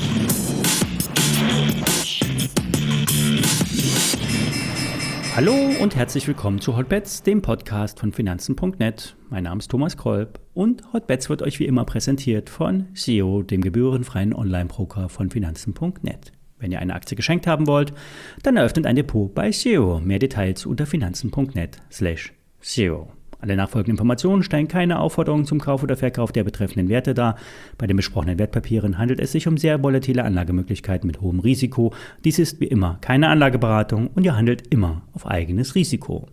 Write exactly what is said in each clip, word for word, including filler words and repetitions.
Hallo und herzlich willkommen zu Hotbets, dem Podcast von Finanzen Punkt net. Mein Name ist Thomas Kolb und Hotbets wird euch wie immer präsentiert von S E O, dem gebührenfreien Online-Broker von Finanzen Punkt net. Wenn ihr eine Aktie geschenkt haben wollt, dann eröffnet ein Depot bei S E O. Mehr Details unter finanzen Punkt net slash S E O. Alle nachfolgenden Informationen stellen keine Aufforderung zum Kauf oder Verkauf der betreffenden Werte dar. Bei den besprochenen Wertpapieren handelt es sich um sehr volatile Anlagemöglichkeiten mit hohem Risiko. Dies ist wie immer keine Anlageberatung und ihr handelt immer auf eigenes Risiko.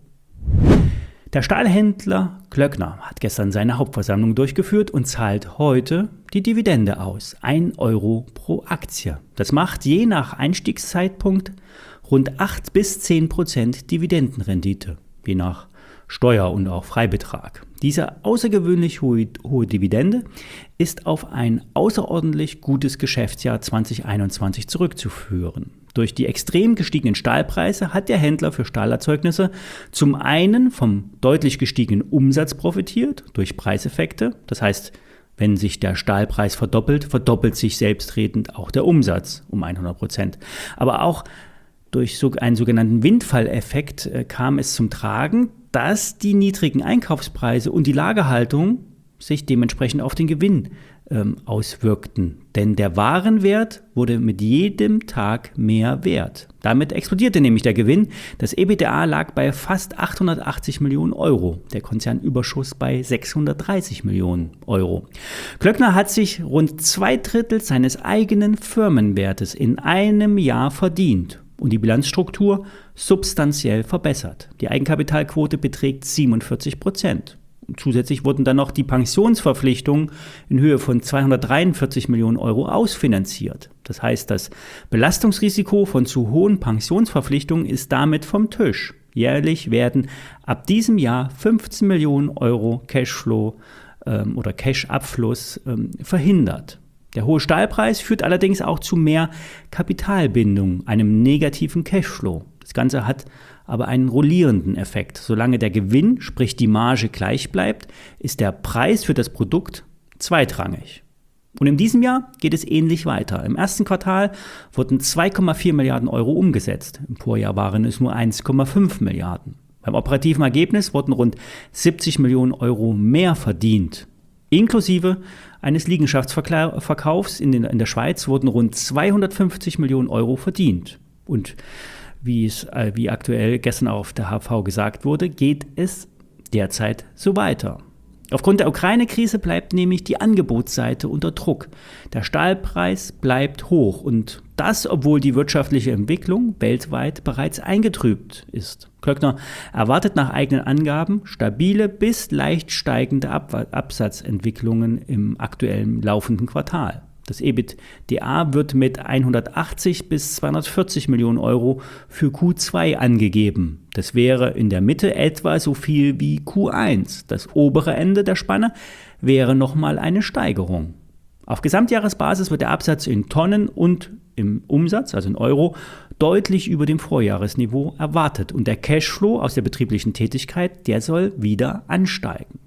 Der Stahlhändler Klöckner hat gestern seine Hauptversammlung durchgeführt und zahlt heute die Dividende aus. ein Euro pro Aktie. Das macht je nach Einstiegszeitpunkt rund acht bis zehn Prozent Dividendenrendite, je nach Steuer- und auch Freibetrag. Diese außergewöhnlich hohe, hohe Dividende ist auf ein außerordentlich gutes Geschäftsjahr zwanzig einundzwanzig zurückzuführen. Durch die extrem gestiegenen Stahlpreise hat der Händler für Stahlerzeugnisse zum einen vom deutlich gestiegenen Umsatz profitiert, durch Preiseffekte. Das heißt, wenn sich der Stahlpreis verdoppelt, verdoppelt sich selbstredend auch der Umsatz um hundert Prozent. Aber auch durch so einen sogenannten Windfalleffekt äh, kam es zum Tragen, dass die niedrigen Einkaufspreise und die Lagerhaltung sich dementsprechend auf den Gewinn ähm, auswirkten. Denn der Warenwert wurde mit jedem Tag mehr wert. Damit explodierte nämlich der Gewinn. Das EBITDA lag bei fast achthundertachtzig Millionen Euro, der Konzernüberschuss bei sechshundertdreißig Millionen Euro. Klöckner hat sich rund zwei Drittel seines eigenen Firmenwertes in einem Jahr verdient und die Bilanzstruktur substanziell verbessert. Die Eigenkapitalquote beträgt siebenundvierzig Prozent. Zusätzlich wurden dann noch die Pensionsverpflichtungen in Höhe von zweihundertdreiundvierzig Millionen Euro ausfinanziert. Das heißt, das Belastungsrisiko von zu hohen Pensionsverpflichtungen ist damit vom Tisch. Jährlich werden ab diesem Jahr fünfzehn Millionen Euro Cashflow ähm, oder Cash-Abfluss ähm, verhindert. Der hohe Stahlpreis führt allerdings auch zu mehr Kapitalbindung, einem negativen Cashflow. Das Ganze hat aber einen rollierenden Effekt. Solange der Gewinn, sprich die Marge, gleich bleibt, ist der Preis für das Produkt zweitrangig. Und in diesem Jahr geht es ähnlich weiter. Im ersten Quartal wurden zwei Komma vier Milliarden Euro umgesetzt. Im Vorjahr waren es nur eins Komma fünf Milliarden. Beim operativen Ergebnis wurden rund siebzig Millionen Euro mehr verdient. Inklusive eines Liegenschaftsverkaufs in, den, in der Schweiz wurden rund zweihundertfünfzig Millionen Euro verdient. Und wie es äh, wie aktuell gestern auf der H V gesagt wurde, geht es derzeit so weiter. Aufgrund der Ukraine-Krise bleibt nämlich die Angebotsseite unter Druck. Der Stahlpreis bleibt hoch und das, obwohl die wirtschaftliche Entwicklung weltweit bereits eingetrübt ist. Klöckner erwartet nach eigenen Angaben stabile bis leicht steigende Ab- Absatzentwicklungen im aktuellen laufenden Quartal. Das EBITDA wird mit hundertachtzig bis zweihundertvierzig Millionen Euro für Q zwei angegeben. Das wäre in der Mitte etwa so viel wie Q eins. Das obere Ende der Spanne wäre nochmal eine Steigerung. Auf Gesamtjahresbasis wird der Absatz in Tonnen und im Umsatz, also in Euro, deutlich über dem Vorjahresniveau erwartet. Und der Cashflow aus der betrieblichen Tätigkeit, der soll wieder ansteigen.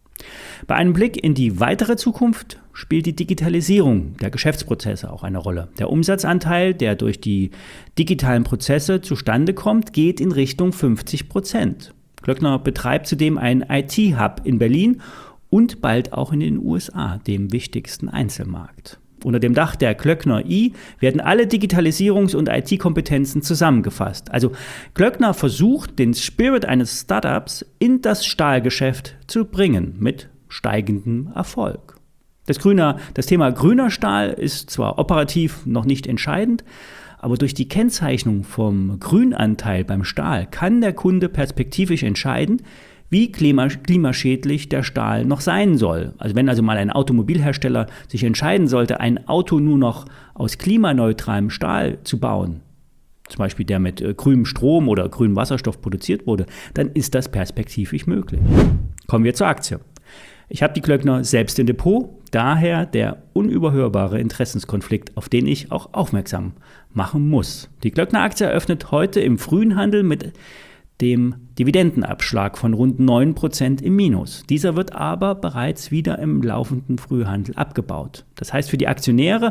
Bei einem Blick in die weitere Zukunft spielt die Digitalisierung der Geschäftsprozesse auch eine Rolle. Der Umsatzanteil, der durch die digitalen Prozesse zustande kommt, geht in Richtung fünfzig Prozent. Klöckner betreibt zudem einen I T-Hub in Berlin und bald auch in den U S A, dem wichtigsten Einzelmarkt. Unter dem Dach der Klöckner I werden alle Digitalisierungs- und I T-Kompetenzen zusammengefasst. Also Klöckner versucht, den Spirit eines Startups in das Stahlgeschäft zu bringen, mit steigendem Erfolg. Das, grüne, das Thema grüner Stahl ist zwar operativ noch nicht entscheidend, aber durch die Kennzeichnung vom Grünanteil beim Stahl kann der Kunde perspektivisch entscheiden, wie klimaschädlich der Stahl noch sein soll. Also wenn also mal ein Automobilhersteller sich entscheiden sollte, ein Auto nur noch aus klimaneutralem Stahl zu bauen, zum Beispiel der mit äh, grünem Strom oder grünem Wasserstoff produziert wurde, dann ist das perspektivisch möglich. Kommen wir zur Aktie. Ich habe die Klöckner selbst im Depot, daher der unüberhörbare Interessenskonflikt, auf den ich auch aufmerksam machen muss. Die Klöckner-Aktie eröffnet heute im frühen Handel mit dem Dividendenabschlag von rund neun Prozent im Minus. Dieser wird aber bereits wieder im laufenden Frühhandel abgebaut. Das heißt für die Aktionäre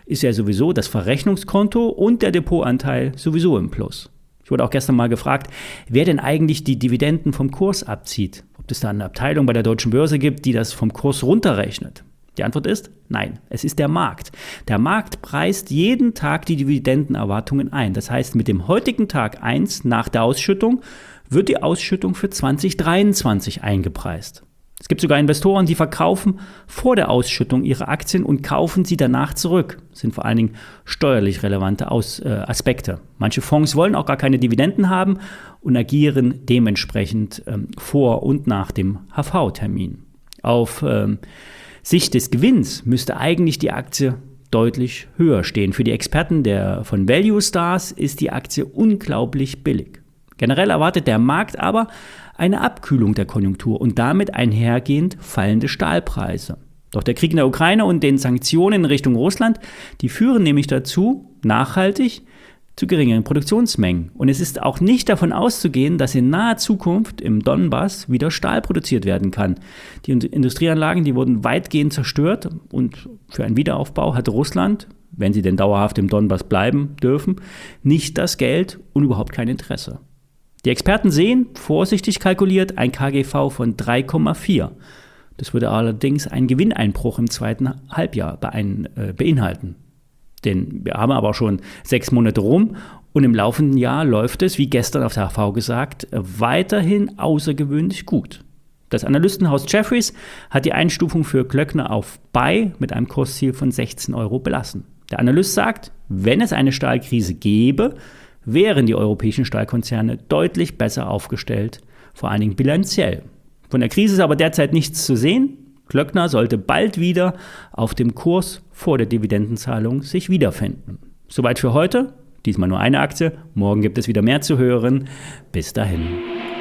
ist ja sowieso das Verrechnungskonto und der Depotanteil sowieso im Plus. Ich wurde auch gestern mal gefragt, wer denn eigentlich die Dividenden vom Kurs abzieht. Ob es da eine Abteilung bei der Deutschen Börse gibt, die das vom Kurs runterrechnet. Die Antwort ist nein, es ist der Markt. Der Markt preist jeden Tag die Dividendenerwartungen ein. Das heißt, mit dem heutigen Tag eins nach der Ausschüttung wird die Ausschüttung für zwanzig dreiundzwanzig eingepreist. Es gibt sogar Investoren, die verkaufen vor der Ausschüttung ihre Aktien und kaufen sie danach zurück. Das sind vor allen Dingen steuerlich relevante Aus, äh, Aspekte. Manche Fonds wollen auch gar keine Dividenden haben und agieren dementsprechend ähm, vor und nach dem H V-Termin. Auf ähm, Sicht des Gewinns müsste eigentlich die Aktie deutlich höher stehen. Für die Experten der, von Value Stars ist die Aktie unglaublich billig. Generell erwartet der Markt aber eine Abkühlung der Konjunktur und damit einhergehend fallende Stahlpreise. Doch der Krieg in der Ukraine und den Sanktionen in Richtung Russland, die führen nämlich dazu, nachhaltig zu geringeren Produktionsmengen. Und es ist auch nicht davon auszugehen, dass in naher Zukunft im Donbass wieder Stahl produziert werden kann. Die Industrieanlagen, die wurden weitgehend zerstört und für einen Wiederaufbau hat Russland, wenn sie denn dauerhaft im Donbass bleiben dürfen, nicht das Geld und überhaupt kein Interesse. Die Experten sehen, vorsichtig kalkuliert, ein K G V von drei Komma vier. Das würde allerdings einen Gewinneinbruch im zweiten Halbjahr beinhalten. Denn wir haben aber schon sechs Monate rum und im laufenden Jahr läuft es, wie gestern auf der H V gesagt, weiterhin außergewöhnlich gut. Das Analystenhaus Jefferies hat die Einstufung für Klöckner auf Buy mit einem Kursziel von sechzehn Euro belassen. Der Analyst sagt, wenn es eine Stahlkrise gäbe, wären die europäischen Stahlkonzerne deutlich besser aufgestellt, vor allen Dingen bilanziell. Von der Krise ist aber derzeit nichts zu sehen. Klöckner sollte bald wieder auf dem Kurs vor der Dividendenzahlung sich wiederfinden. Soweit für heute. Diesmal nur eine Aktie. Morgen gibt es wieder mehr zu hören. Bis dahin.